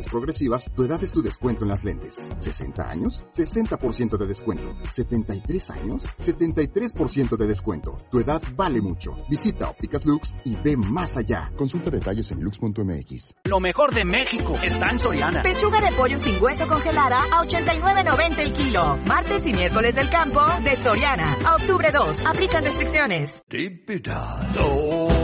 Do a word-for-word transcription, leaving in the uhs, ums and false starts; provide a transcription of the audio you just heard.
lentes progresivas, tu edad es tu descuento en las lentes. ¿sesenta años? sesenta por ciento de descuento. ¿setenta y tres años? setenta y tres por ciento de descuento. Tu edad vale mucho. Visita Ópticas Lux y ve más allá. Consulta detalles en lux punto m x. Lo mejor de México está en Soriana. Pechuga de pollo sin hueso congelada a ochenta y nueve noventa el kilo. Martes y miércoles del campo de Soriana. A octubre dos. Aplican restricciones. Diputado.